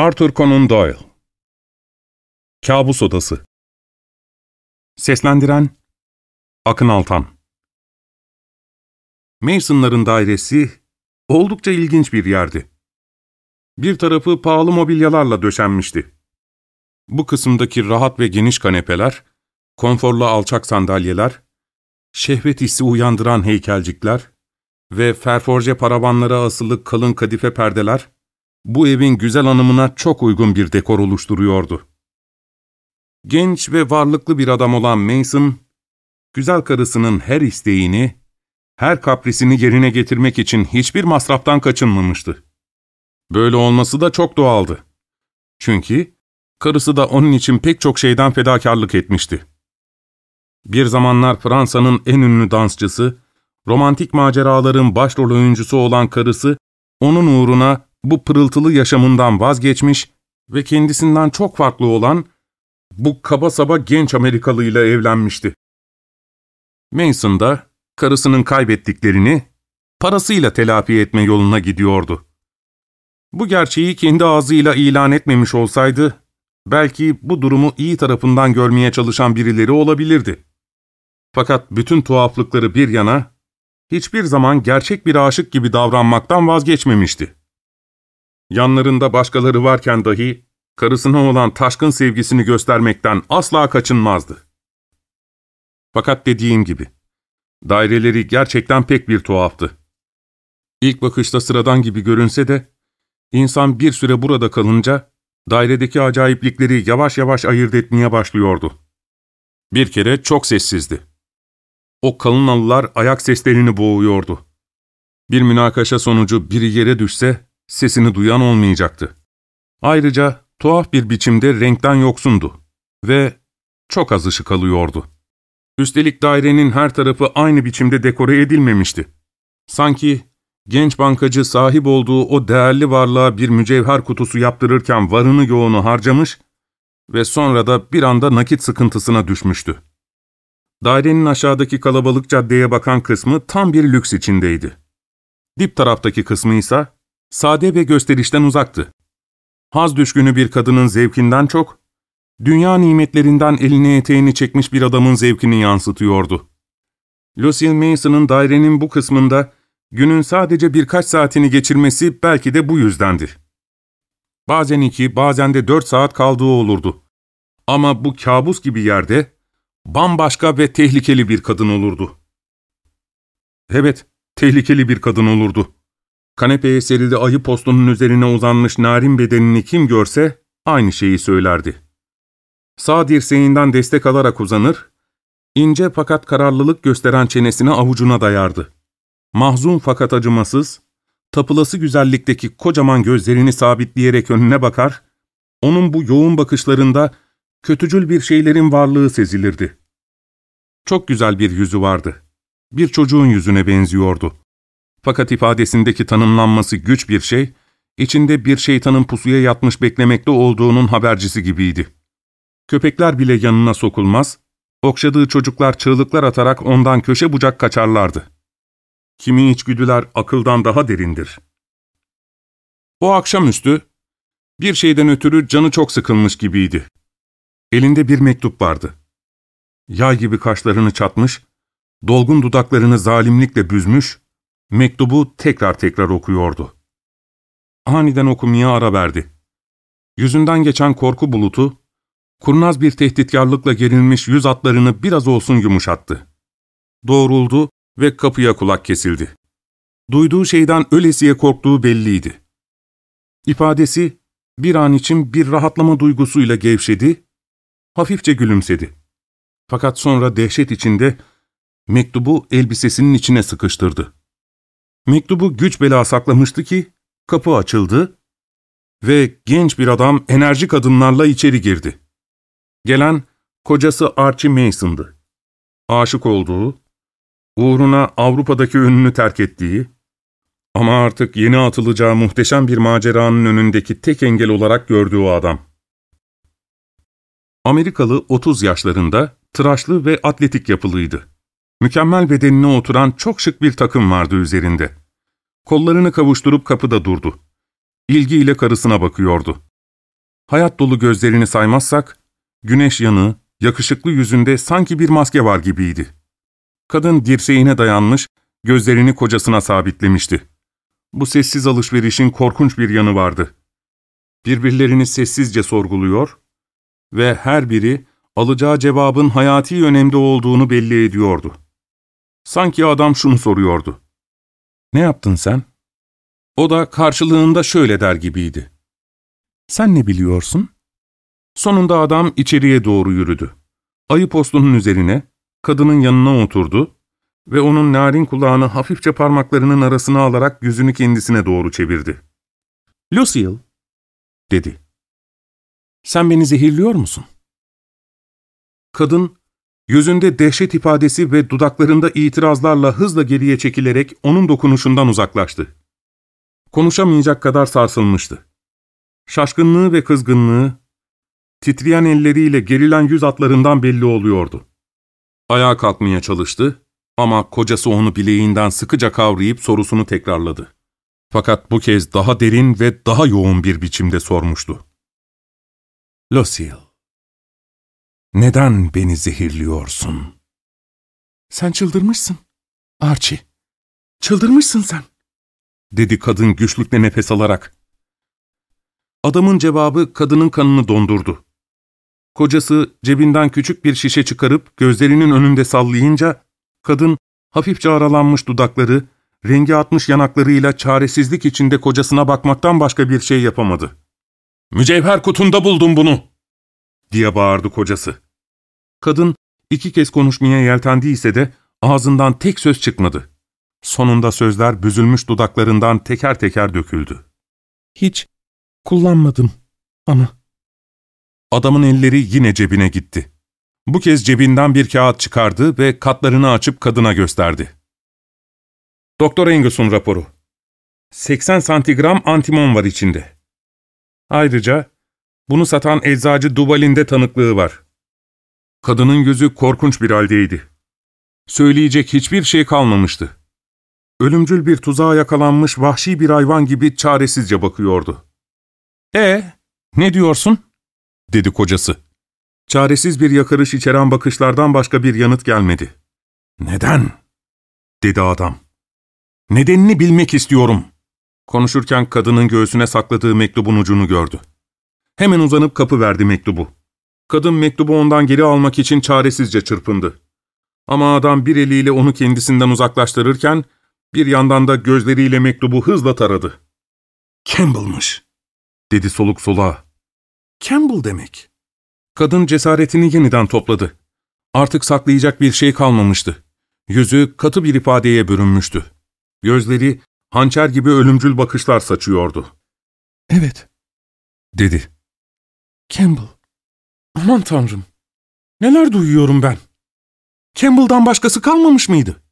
Arthur Conan Doyle. Kabus Odası. Seslendiren Akın Altan. Mason'ların dairesi oldukça ilginç bir yerdi. Bir tarafı pahalı mobilyalarla döşenmişti. Bu kısımdaki rahat ve geniş kanepeler, konforlu alçak sandalyeler, şehvet hissi uyandıran heykelcikler ve ferforje paravanlara asılı kalın kadife perdeler, bu evin güzel hanımına çok uygun bir dekor oluşturuyordu. Genç ve varlıklı bir adam olan Mason, güzel karısının her isteğini, her kaprisini yerine getirmek için hiçbir masraftan kaçınmamıştı. Böyle olması da çok doğaldı. Çünkü karısı da onun için pek çok şeyden fedakarlık etmişti. Bir zamanlar Fransa'nın en ünlü dansçısı, romantik maceraların başrol oyuncusu olan karısı, onun uğruna bu pırıltılı yaşamından vazgeçmiş ve kendisinden çok farklı olan bu kaba saba genç Amerikalı ile evlenmişti. Mason da karısının kaybettiklerini parasıyla telafi etme yoluna gidiyordu. Bu gerçeği kendi ağzıyla ilan etmemiş olsaydı, belki bu durumu iyi tarafından görmeye çalışan birileri olabilirdi. Fakat bütün tuhaflıkları bir yana, hiçbir zaman gerçek bir aşık gibi davranmaktan vazgeçmemişti. Yanlarında başkaları varken dahi, karısına olan taşkın sevgisini göstermekten asla kaçınmazdı. Fakat dediğim gibi, daireleri gerçekten pek bir tuhaftı. İlk bakışta sıradan gibi görünse de, insan bir süre burada kalınca, dairedeki acayiplikleri yavaş yavaş ayırt etmeye başlıyordu. Bir kere çok sessizdi. O kalın halılar ayak seslerini boğuyordu. Bir münakaşa sonucu biri yere düşse, sesini duyan olmayacaktı. Ayrıca tuhaf bir biçimde renkten yoksundu ve çok az ışık alıyordu. Üstelik dairenin her tarafı aynı biçimde dekore edilmemişti. Sanki genç bankacı sahip olduğu o değerli varlığa bir mücevher kutusu yaptırırken varını yoğunu harcamış ve sonra da bir anda nakit sıkıntısına düşmüştü. Dairenin aşağıdaki kalabalık caddeye bakan kısmı tam bir lüks içindeydi. Dip taraftaki kısmı ise sade ve gösterişten uzaktı. Haz düşkünü bir kadının zevkinden çok, dünya nimetlerinden elini eteğini çekmiş bir adamın zevkini yansıtıyordu. Lucille Mason'ın dairenin bu kısmında günün sadece birkaç saatini geçirmesi belki de bu yüzdendi. Bazen 2, bazen de 4 saat kaldığı olurdu. Ama bu kabus gibi yerde bambaşka ve tehlikeli bir kadın olurdu. Evet, tehlikeli bir kadın olurdu. Kanepeye serili ayı postunun üzerine uzanmış narin bedenini kim görse aynı şeyi söylerdi. Sağ dirseğinden destek alarak uzanır, ince fakat kararlılık gösteren çenesini avucuna dayardı. Mahzun fakat acımasız, tapılası güzellikteki kocaman gözlerini sabitleyerek önüne bakar, onun bu yoğun bakışlarında kötücül bir şeylerin varlığı sezilirdi. Çok güzel bir yüzü vardı. Bir çocuğun yüzüne benziyordu. Fakat ifadesindeki tanımlanması güç bir şey, içinde bir şeytanın pusuya yatmış beklemekte olduğunun habercisi gibiydi. Köpekler bile yanına sokulmaz, okşadığı çocuklar çığlıklar atarak ondan köşe bucak kaçarlardı. Kimi içgüdüler akıldan daha derindir. O akşamüstü, bir şeyden ötürü canı çok sıkılmış gibiydi. Elinde bir mektup vardı. Yay gibi kaşlarını çatmış, dolgun dudaklarını zalimlikle büzmüş, mektubu tekrar tekrar okuyordu. Aniden okumaya ara verdi. Yüzünden geçen korku bulutu, kurnaz bir tehditkarlıkla gerilmiş yüz hatlarını biraz olsun yumuşattı. Doğruldu ve kapıya kulak kesildi. Duyduğu şeyden ölesiye korktuğu belliydi. İfadesi bir an için bir rahatlama duygusuyla gevşedi, hafifçe gülümsedi. Fakat sonra dehşet içinde mektubu elbisesinin içine sıkıştırdı. Mektubu güç bela saklamıştı ki kapı açıldı ve genç bir adam enerjik adımlarla içeri girdi. Gelen kocası Archie Mason'dı. Aşık olduğu, uğruna Avrupa'daki önünü terk ettiği ama artık yeni atılacağı muhteşem bir maceranın önündeki tek engel olarak gördüğü o adam. Amerikalı 30 yaşlarında, tıraşlı ve atletik yapılıydı. Mükemmel bedenine oturan çok şık bir takım vardı üzerinde. Kollarını kavuşturup kapıda durdu. İlgiyle karısına bakıyordu. hayat dolu gözlerini saymazsak, güneş yanığı, yakışıklı yüzünde sanki bir maske var gibiydi. Kadın dirseğine dayanmış, gözlerini kocasına sabitlemişti. Bu sessiz alışverişin korkunç bir yanı vardı. Birbirlerini sessizce sorguluyor ve her biri alacağı cevabın hayati önemde olduğunu belli ediyordu. Sanki adam şunu soruyordu: "Ne yaptın sen?" O da karşılığında şöyle der gibiydi: "Sen ne biliyorsun?" Sonunda adam içeriye doğru yürüdü. Ayı postunun üzerine, kadının yanına oturdu ve onun narin kulağını hafifçe parmaklarının arasına alarak yüzünü kendisine doğru çevirdi. "Lucille," dedi. "Sen beni zehirliyor musun?" Kadın, yüzünde dehşet ifadesi ve dudaklarında itirazlarla hızla geriye çekilerek onun dokunuşundan uzaklaştı. Konuşamayacak kadar sarsılmıştı. Şaşkınlığı ve kızgınlığı, titreyen elleriyle gerilen yüz hatlarından belli oluyordu. Ayağa kalkmaya çalıştı ama kocası onu bileğinden sıkıca kavrayıp sorusunu tekrarladı. Fakat bu kez daha derin ve daha yoğun bir biçimde sormuştu. "Lucille, neden beni zehirliyorsun?" "Sen çıldırmışsın, Archie. Çıldırmışsın sen," dedi kadın güçlükle nefes alarak. Adamın cevabı kadının kanını dondurdu. Kocası cebinden küçük bir şişe çıkarıp gözlerinin önünde sallayınca, kadın hafifçe aralanmış dudakları, rengi atmış yanaklarıyla çaresizlik içinde kocasına bakmaktan başka bir şey yapamadı. "Mücevher kutunda buldum bunu!" diye bağırdı kocası. Kadın 2 kez konuşmaya yeltendiyse de ağzından tek söz çıkmadı. Sonunda sözler büzülmüş dudaklarından teker teker döküldü. "Hiç kullanmadım ama..." Adamın elleri yine cebine gitti. Bu kez cebinden bir kağıt çıkardı ve katlarını açıp kadına gösterdi. "Doktor Angus'un raporu. 80 santigram antimon var içinde. Ayrıca bunu satan eczacı Duval'in de tanıklığı var." Kadının yüzü korkunç bir haldeydi. Söyleyecek hiçbir şey kalmamıştı. Ölümcül bir tuzağa yakalanmış vahşi bir hayvan gibi çaresizce bakıyordu. Ne diyorsun?" dedi kocası. Çaresiz bir yakarış içeren bakışlardan başka bir yanıt gelmedi. "Neden?" dedi adam. "Nedenini bilmek istiyorum." Konuşurken kadının göğsüne sakladığı mektubun ucunu gördü. Hemen uzanıp kapıverdi mektubu. Kadın mektubu ondan geri almak için çaresizce çırpındı. Ama adam bir eliyle onu kendisinden uzaklaştırırken, bir yandan da gözleriyle mektubu hızla taradı. "Campbell'mış," dedi soluk soluğa. "Campbell demek." Kadın cesaretini yeniden topladı. Artık saklayacak bir şey kalmamıştı. Yüzü katı bir ifadeye bürünmüştü. Gözleri hançer gibi ölümcül bakışlar saçıyordu. "Evet," dedi. "Campbell. Aman Tanrım! Neler duyuyorum ben? Campbell'dan başkası kalmamış mıydı?"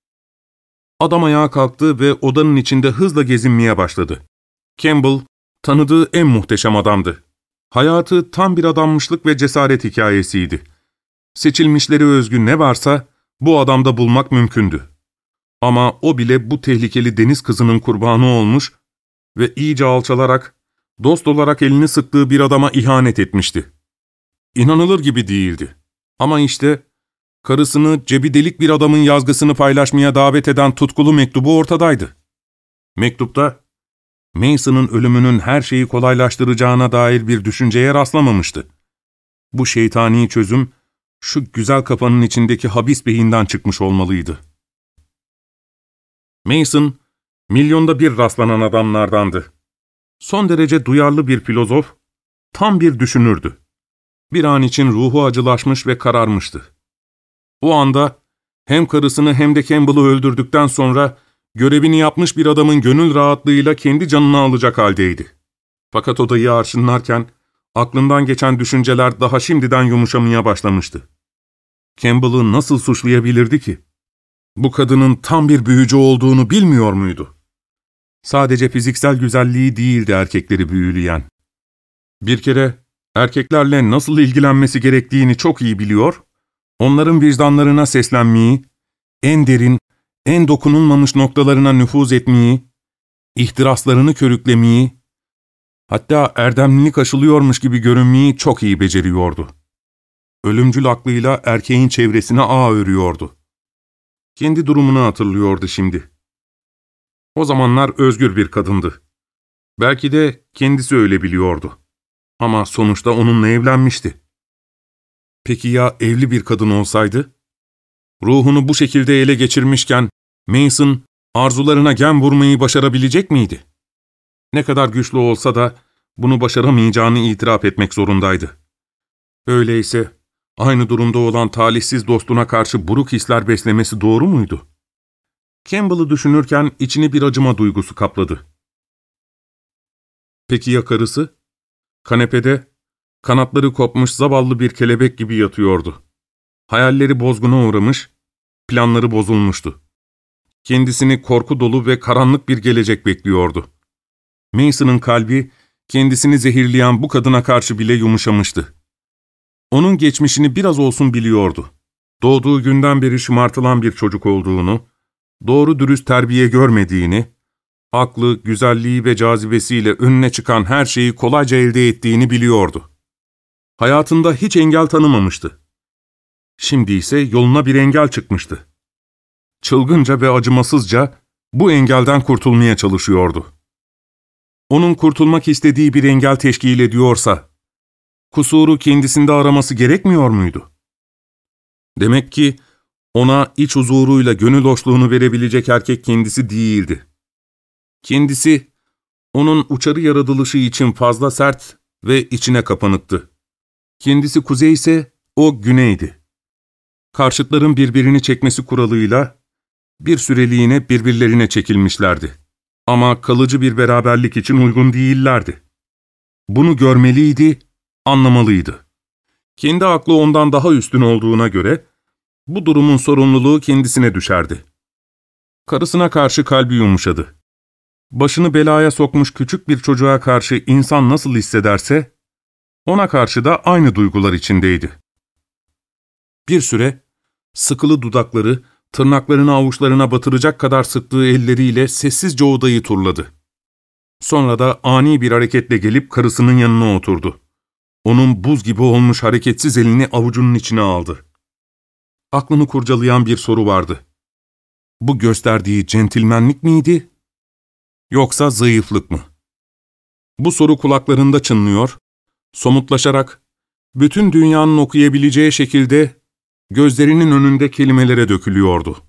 Adam ayağa kalktı ve odanın içinde hızla gezinmeye başladı. Campbell, tanıdığı en muhteşem adamdı. Hayatı tam bir adanmışlık ve cesaret hikayesiydi. Seçilmişleri özgü ne varsa bu adamda bulmak mümkündü. Ama o bile bu tehlikeli deniz kızının kurbanı olmuş ve iyice alçalarak, dost olarak elini sıktığı bir adama ihanet etmişti. İnanılır gibi değildi. Ama işte karısını cebi delik bir adamın yazgısını paylaşmaya davet eden tutkulu mektubu ortadaydı. Mektupta Mason'ın ölümünün her şeyi kolaylaştıracağına dair bir düşünceye rastlamamıştı. Bu şeytani çözüm, şu güzel kafanın içindeki habis beyinden çıkmış olmalıydı. Mason, milyonda bir rastlanan adamlardandı. Son derece duyarlı bir filozof, tam bir düşünürdü. Bir an için ruhu acılaşmış ve kararmıştı. O anda hem karısını hem de Campbell'ı öldürdükten sonra görevini yapmış bir adamın gönül rahatlığıyla kendi canını alacak haldeydi. Fakat odayı arşınlarken aklından geçen düşünceler daha şimdiden yumuşamaya başlamıştı. Campbell'ı nasıl suçlayabilirdi ki? Bu kadının tam bir büyücü olduğunu bilmiyor muydu? Sadece fiziksel güzelliği değildi erkekleri büyüleyen. Bir kere erkeklerle nasıl ilgilenmesi gerektiğini çok iyi biliyor, onların vicdanlarına seslenmeyi, en derin, en dokunulmamış noktalarına nüfuz etmeyi, ihtiraslarını körüklemeyi, Hatta erdemlilik aşılıyormuş gibi görünmeyi çok iyi beceriyordu. Ölümcül aklıyla erkeğin çevresine ağ örüyordu. Kendi durumunu hatırlıyordu şimdi. O zamanlar özgür bir kadındı. Belki de kendisi öyle biliyordu. Ama sonuçta onunla evlenmişti. Peki ya evli bir kadın olsaydı? Ruhunu bu şekilde ele geçirmişken Mason arzularına gem vurmayı başarabilecek miydi? Ne kadar güçlü olsa da bunu başaramayacağını itiraf etmek zorundaydı. Öyleyse aynı durumda olan talihsiz dostuna karşı buruk hisler beslemesi doğru muydu? Campbell'ı düşünürken içini bir acıma duygusu kapladı. Peki ya karısı? Kanepede, kanatları kopmuş zavallı bir kelebek gibi yatıyordu. Hayalleri bozguna uğramış, planları bozulmuştu. Kendisini korku dolu ve karanlık bir gelecek bekliyordu. Mason'ın kalbi, kendisini zehirleyen bu kadına karşı bile yumuşamıştı. Onun geçmişini biraz olsun biliyordu. Doğduğu günden beri şımartılan bir çocuk olduğunu, doğru dürüst terbiye görmediğini, aklı, güzelliği ve cazibesiyle önüne çıkan her şeyi kolayca elde ettiğini biliyordu. Hayatında hiç engel tanımamıştı. Şimdi ise yoluna bir engel çıkmıştı. Çılgınca ve acımasızca bu engelden kurtulmaya çalışıyordu. Onun kurtulmak istediği bir engel teşkil ediyorsa, kusuru kendisinde araması gerekmiyor muydu? Demek ki ona iç huzuruyla gönül hoşluğunu verebilecek erkek kendisi değildi. Kendisi, onun uçarı yaratılışı için fazla sert ve içine kapanıktı. Kendisi kuzey ise o güneydi. Karşıtların birbirini çekmesi kuralıyla bir süreliğine birbirlerine çekilmişlerdi. Ama kalıcı bir beraberlik için uygun değillerdi. Bunu görmeliydi, anlamalıydı. Kendi aklı ondan daha üstün olduğuna göre bu durumun sorumluluğu kendisine düşerdi. Karısına karşı kalbi yumuşadı. Başını belaya sokmuş küçük bir çocuğa karşı insan nasıl hissederse, ona karşı da aynı duygular içindeydi. Bir süre, sıkılı dudakları, tırnaklarını avuçlarına batıracak kadar sıktığı elleriyle sessizce odayı turladı. Sonra da ani bir hareketle gelip karısının yanına oturdu. Onun buz gibi olmuş hareketsiz elini avucunun içine aldı. Aklını kurcalayan bir soru vardı. Bu gösterdiği centilmenlik miydi, yoksa zayıflık mı? Bu soru kulaklarında çınlıyor, somutlaşarak, bütün dünyanın okuyabileceği şekilde gözlerinin önünde kelimelere dökülüyordu.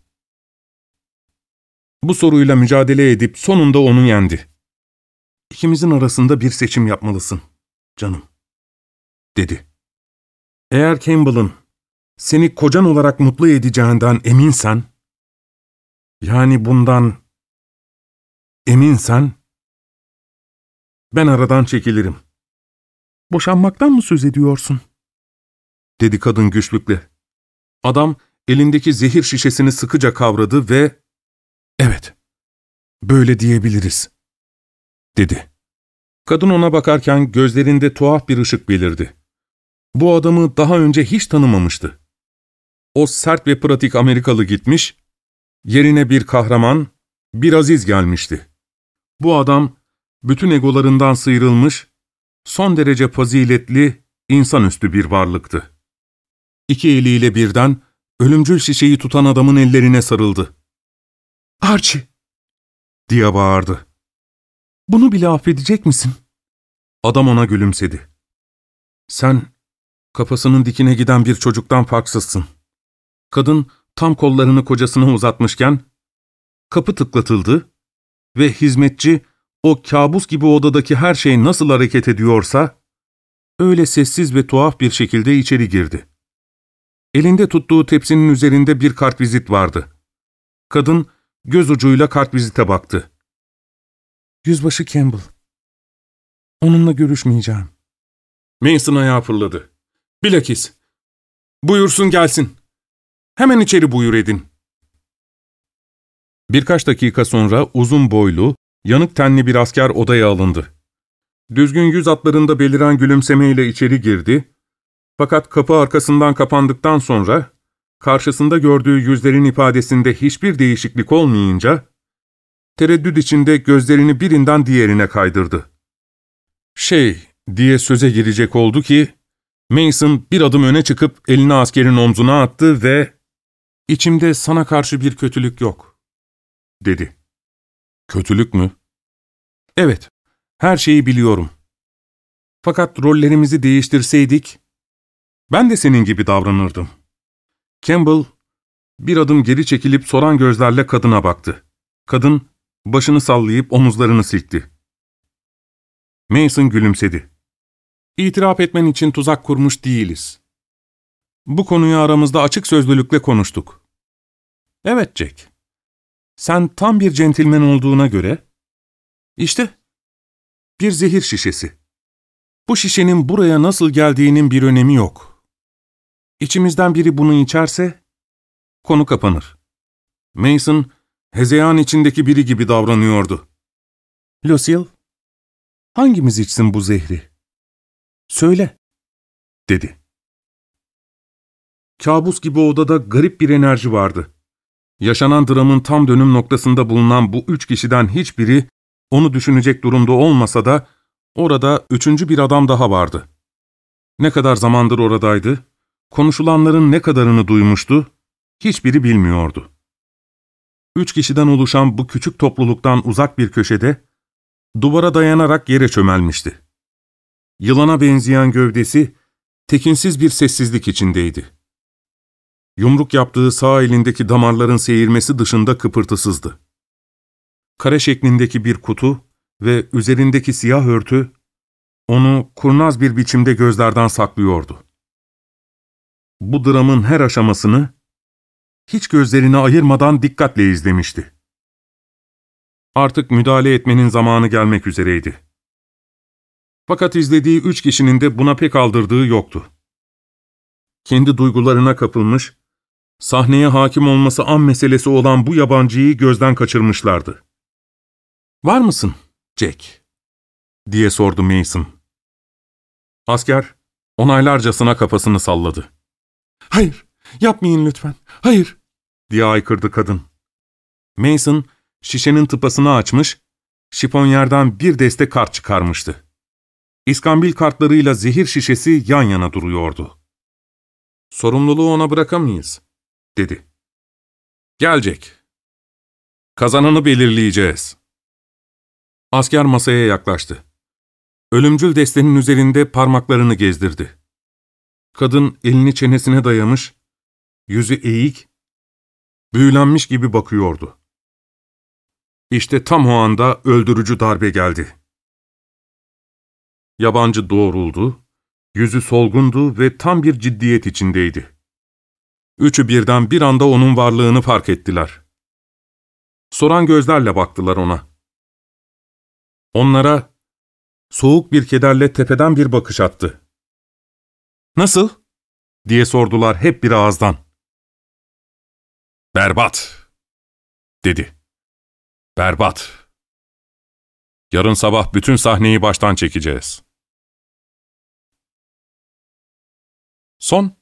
Bu soruyla mücadele edip sonunda onu yendi. "İkimizin arasında bir seçim yapmalısın, canım," dedi. "Eğer Campbell'ın seni kocan olarak mutlu edeceğinden eminsen, yani bundan eminsen, ben aradan çekilirim." "Boşanmaktan mı söz ediyorsun?" dedi kadın güçlükle. Adam elindeki zehir şişesini sıkıca kavradı ve "Evet, böyle diyebiliriz," dedi. Kadın ona bakarken gözlerinde tuhaf bir ışık belirdi. Bu adamı daha önce hiç tanımamıştı. O sert ve pratik Amerikalı gitmiş, yerine bir kahraman, bir aziz gelmişti. Bu adam bütün egolarından sıyrılmış, son derece faziletli, insanüstü bir varlıktı. İki eliyle birden ölümcül şişeyi tutan adamın ellerine sarıldı. "Archie!" diye bağırdı. "Bunu bile affedecek misin?" Adam ona gülümsedi. "Sen kafasının dikine giden bir çocuktan farksızsın." Kadın tam kollarını kocasına uzatmışken kapı tıklatıldı ve hizmetçi o kabus gibi odadaki her şey nasıl hareket ediyorsa öyle sessiz ve tuhaf bir şekilde içeri girdi. Elinde tuttuğu tepsinin üzerinde bir kartvizit vardı. Kadın göz ucuyla kartvizite baktı. "Yüzbaşı Campbell. Onunla görüşmeyeceğim." Mason ayağa fırladı. "Bilakis. Buyursun gelsin. Hemen içeri buyur edin." Birkaç dakika sonra uzun boylu, yanık tenli bir asker odaya alındı. Düzgün yüz hatlarında beliren gülümsemeyle içeri girdi, fakat kapı arkasından kapandıktan sonra, karşısında gördüğü yüzlerin ifadesinde hiçbir değişiklik olmayınca, tereddüt içinde gözlerini birinden diğerine kaydırdı. diye söze girecek oldu ki, Mason bir adım öne çıkıp elini askerin omzuna attı ve ''İçimde sana karşı bir kötülük yok.'' dedi. ''Kötülük mü?'' ''Evet, her şeyi biliyorum. Fakat rollerimizi değiştirseydik, ben de senin gibi davranırdım.'' Campbell bir adım geri çekilip soran gözlerle kadına baktı. Kadın başını sallayıp omuzlarını silkti. Mason gülümsedi. ''İtiraf etmen için tuzak kurmuş değiliz. Bu konuyu aramızda açık sözlülükle konuştuk. Evet Jack, sen tam bir centilmen olduğuna göre, işte bir zehir şişesi. Bu şişenin buraya nasıl geldiğinin bir önemi yok. İçimizden biri bunu içerse, konu kapanır.'' Mason, hezeyan içindeki biri gibi davranıyordu. ''Lucille, hangimiz içsin bu zehri? Söyle.'' dedi. Kabus gibi odada garip bir enerji vardı. Yaşanan dramın tam dönüm noktasında bulunan bu 3 kişiden hiçbiri onu düşünecek durumda olmasa da orada 3. bir adam daha vardı. Ne kadar zamandır oradaydı, konuşulanların ne kadarını duymuştu, hiçbiri bilmiyordu. 3 kişiden oluşan bu küçük topluluktan uzak bir köşede, duvara dayanarak yere çömelmişti. Yılana benzeyen gövdesi, tekinsiz bir sessizlik içindeydi. Yumruk yaptığı sağ elindeki damarların seyirmesi dışında kıpırtısızdı. Kare şeklindeki bir kutu ve üzerindeki siyah örtü, onu kurnaz bir biçimde gözlerden saklıyordu. Bu dramın her aşamasını, hiç gözlerini ayırmadan dikkatle izlemişti. Artık müdahale etmenin zamanı gelmek üzereydi. Fakat izlediği 3 kişinin de buna pek aldırdığı yoktu. Kendi duygularına kapılmış, sahneye hakim olması an meselesi olan bu yabancıyı gözden kaçırmışlardı. ''Var mısın, Jack?'' diye sordu Mason. Asker, onaylarcasına kafasını salladı. ''Hayır, yapmayın lütfen, hayır!'' diye haykırdı kadın. Mason, şişenin tıpasını açmış, şifonyerden bir deste kart çıkarmıştı. İskambil kartlarıyla zehir şişesi yan yana duruyordu. ''Sorumluluğu ona bırakamayız.'' dedi. ''Gel Jack. Kazananı belirleyeceğiz.'' Asker masaya yaklaştı. Ölümcül destenin üzerinde parmaklarını gezdirdi. Kadın elini çenesine dayamış, yüzü eğik, büyülenmiş gibi bakıyordu. İşte tam o anda öldürücü darbe geldi. Yabancı doğruldu, yüzü solgundu ve tam bir ciddiyet içindeydi. Üçü birden bir anda onun varlığını fark ettiler. Soran gözlerle baktılar ona. Onlara soğuk bir kederle tepeden bir bakış attı. ''Nasıl?'' diye sordular hep bir ağızdan. ''Berbat'' dedi. ''Berbat. Yarın sabah bütün sahneyi baştan çekeceğiz.'' Son